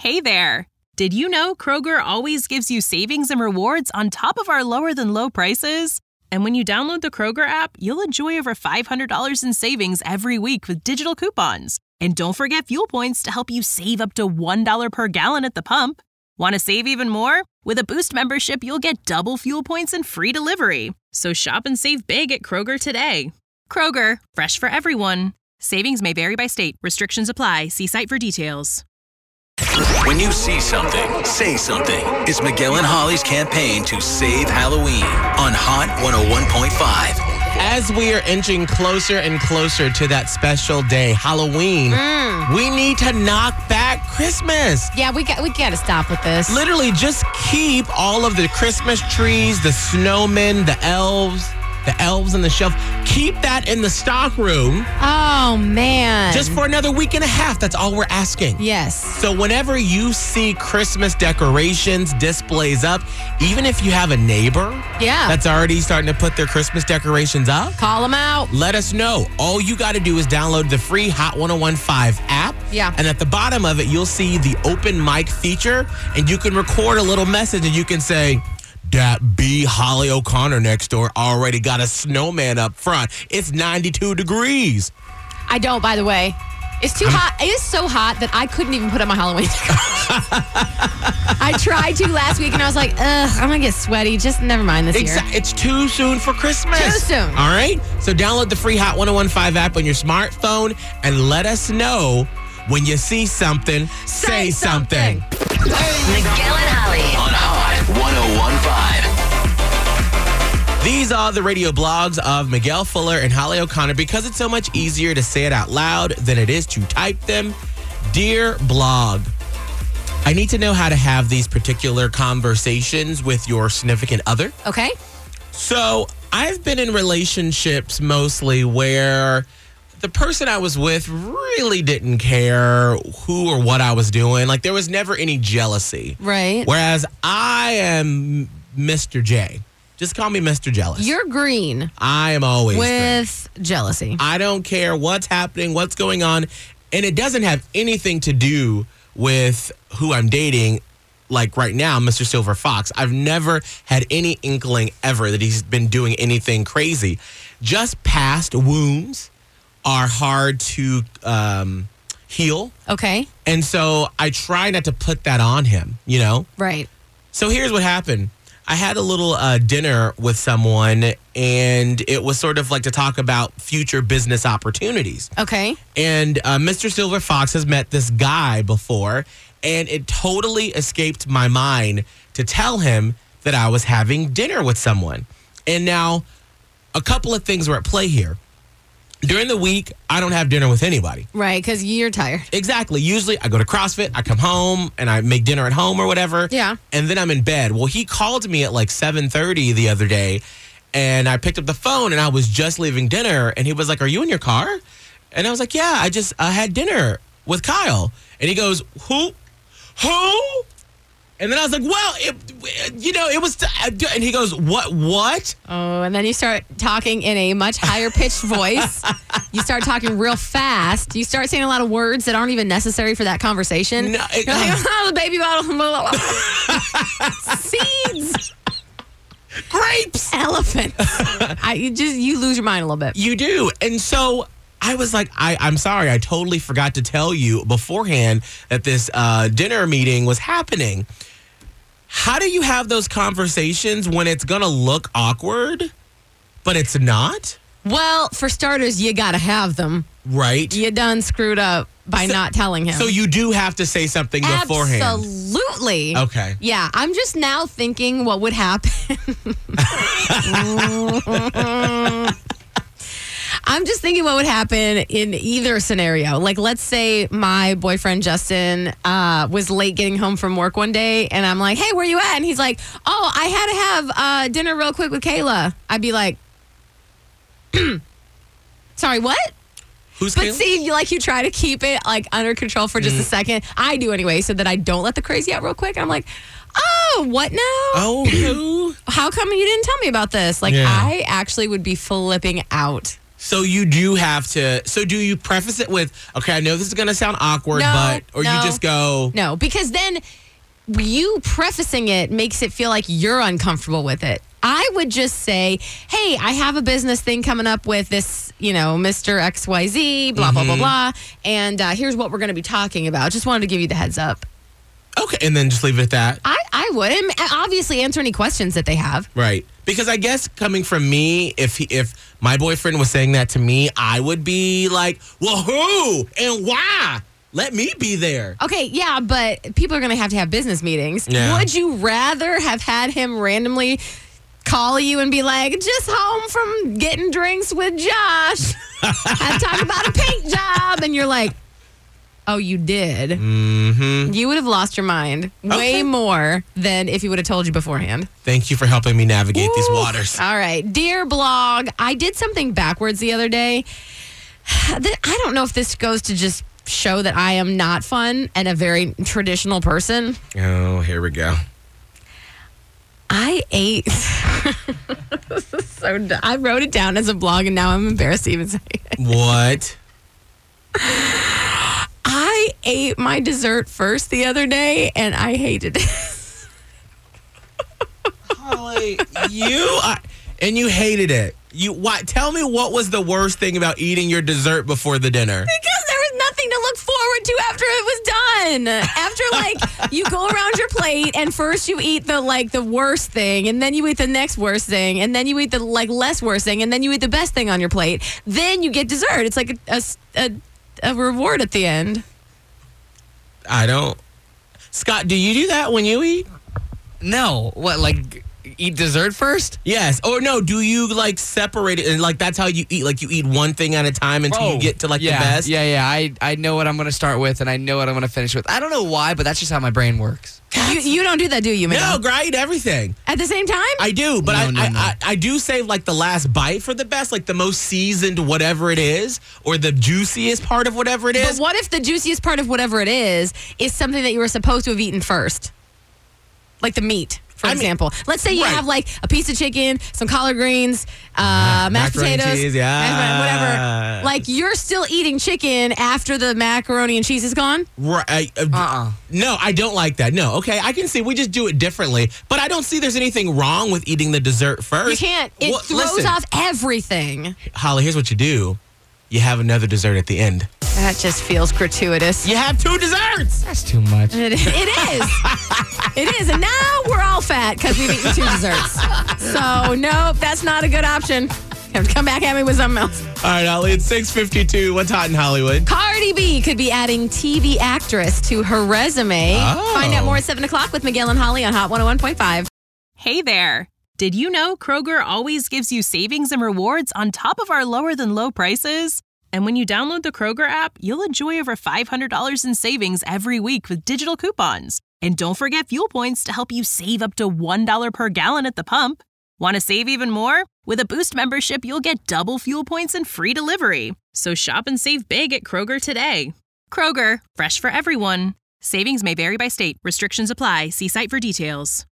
Hey there! Did you know Kroger always gives you savings and rewards on top of our lower-than-low prices? And when you download the Kroger app, you'll enjoy over $500 in savings every week with digital coupons. And don't forget fuel points to help you save up to $1 per gallon at the pump. Want to save even more? With a Boost membership, you'll get double fuel points and free delivery. So shop and save big at Kroger today. Kroger, fresh for everyone. Savings may vary by state. Restrictions apply. See site for details. When you see something, say something. It's Miguel and Holly's campaign to save Halloween on Hot 101.5. As we are inching closer and closer to that special day, Halloween, we need to knock back Christmas. Yeah, we got to stop with this. Literally, just keep all of the Christmas trees, the snowmen, the elves on the shelf. Keep that in the stock room. Oh, man. Just for another week and a half. That's all we're asking. Yes. So whenever you see Christmas decorations, displays up, even if you have a neighbor that's already starting to put their Christmas decorations up, call them out. Let us know. All you got to do is download the free Hot 101.5 app. Yeah. And at the bottom of it, you'll see the open mic feature, and you can record a little message, and you can say, that B. Holly O'Connor next door already got a snowman up front. It's 92 degrees. I don't, by the way. It's too hot. It is so hot that I couldn't even put up my Halloween decorations. I tried to last week, and I was like, ugh, I'm going to get sweaty. Just never mind this year. It's too soon for Christmas. Too soon. All right? So download the free Hot 101.5 app on your smartphone and let us know when you see something, say something. Miguel and Holly On Hot 101.5. These are the radio blogs of Miguel Fuller and Holly O'Connor because it's so much easier to say it out loud than it is to type them. Dear blog, I need to know how to have these particular conversations with your significant other. Okay. So I've been in relationships mostly where the person I was with really didn't care who or what I was doing. Like, there was never any jealousy. Right. Whereas I am Mr. J. Just call me Mr. Jealous. You're green. I am always with jealousy. I don't care what's happening, what's going on. And it doesn't have anything to do with who I'm dating. Like right now, Mr. Silver Fox. I've never had any inkling ever that he's been doing anything crazy. Just past wounds are hard to heal. Okay. And so I try not to put that on him, you know? Right. So here's what happened. I had a little dinner with someone, and it was sort of like to talk about future business opportunities. Okay. And Mr. Silver Fox has met this guy before, and it totally escaped my mind to tell him that I was having dinner with someone. And now, a couple of things were at play here. During the week, I don't have dinner with anybody. Right, because you're tired. Exactly. Usually, I go to CrossFit, I come home, and I make dinner at home or whatever. Yeah. And then I'm in bed. Well, he called me at like 7:30 the other day, and I picked up the phone, and I was just leaving dinner, and he was like, "Are you in your car?" And I was like, "Yeah, I had dinner with Kyle." And he goes, Who? And then I was like, well, it was, and he goes, what? Oh, and then you start talking in a much higher pitched voice. You start talking real fast. You start saying a lot of words that aren't even necessary for that conversation. No, You're like, oh, the baby bottle. Seeds. Grapes. Elephants. You lose your mind a little bit. You do. And so I was like, I'm sorry, I totally forgot to tell you beforehand that this dinner meeting was happening. How do you have those conversations when it's going to look awkward, but it's not? Well, for starters, you got to have them. Right. You done screwed up by not telling him. So you do have to say something beforehand. Absolutely. Okay. Yeah, I'm just now thinking what would happen. I'm just thinking what would happen in either scenario. Like, let's say my boyfriend, Justin, was late getting home from work one day, and I'm like, hey, where you at? And he's like, oh, I had to have dinner real quick with Kayla. I'd be like, sorry, what? Who's But Kayla? see, you try to keep it like under control for just a second. I do anyway, so that I don't let the crazy out real quick. I'm like, oh, what now? Oh, who? How come you didn't tell me about this? Like, Yeah. I actually would be flipping out. So you do have to. So do you preface it with, okay, I know this is going to sound awkward, or you just go. No, because then you prefacing it makes it feel like you're uncomfortable with it. I would just say, hey, I have a business thing coming up with this, Mr. XYZ, blah, blah, blah, blah. And here's what we're going to be talking about. Just wanted to give you the heads up. Okay, and then just leave it at that. I would. And obviously answer any questions that they have. Right. Because I guess coming from me, if my boyfriend was saying that to me, I would be like, well, who and why? Let me be there. Okay, yeah, but people are going to have business meetings. Yeah. Would you rather have had him randomly call you and be like, just home from getting drinks with Josh. Had to talk about a paint job. And you're like, oh, you did? Mm-hmm. You would have lost your mind way more than if he would have told you beforehand. Thank you for helping me navigate these waters. All right. Dear blog, I did something backwards the other day. I don't know if this goes to just show that I am not fun and a very traditional person. Oh, here we go. I ate. This is so dumb. I wrote it down as a blog and now I'm embarrassed to even say it. What? I ate my dessert first the other day and I hated it. Holly, and you hated it. Why? Tell me what was the worst thing about eating your dessert before the dinner? Because there was nothing to look forward to after it was done. After you go around your plate and first you eat the worst thing and then you eat the next worst thing and then you eat the less worst thing and then you eat the best thing on your plate. Then you get dessert. It's like a reward at the end. I don't. Scott, do you do that when you eat? No. What, eat dessert first? Yes. Or no, do you separate it and that's how you eat? You eat one thing at a time until you get to the best? Yeah. I know what I'm going to start with and I know what I'm going to finish with. I don't know why, but that's just how my brain works. You don't do that, do you, Miguel? No, girl, I eat everything. At the same time? I do, but No. I do save the last bite for the best, the most seasoned whatever it is, or the juiciest part of whatever it is. But what if the juiciest part of whatever it is something that you were supposed to have eaten first? Like the meat. For example, let's say you have a piece of chicken, some collard greens, mashed potatoes, cheese, whatever. You're still eating chicken after the macaroni and cheese is gone? Right. No, I don't like that. No. Okay, I can see we just do it differently, but I don't see there's anything wrong with eating the dessert first. You can't. It throws off everything. Holly, here's what you do. You have another dessert at the end. That just feels gratuitous. You have 2 desserts. That's too much. It is. It is. And now we're all fat because we've eaten 2 desserts. So, nope, that's not a good option. Come back at me with something else. All right, Holly, it's 6:52. What's hot in Hollywood? Cardi B could be adding TV actress to her resume. Oh. Find out more at 7 o'clock with Miguel and Holly on Hot 101.5. Hey there. Did you know Kroger always gives you savings and rewards on top of our lower than low prices? And when you download the Kroger app, you'll enjoy over $500 in savings every week with digital coupons. And don't forget fuel points to help you save up to $1 per gallon at the pump. Want to save even more? With a Boost membership, you'll get double fuel points and free delivery. So shop and save big at Kroger today. Kroger, fresh for everyone. Savings may vary by state. Restrictions apply. See site for details.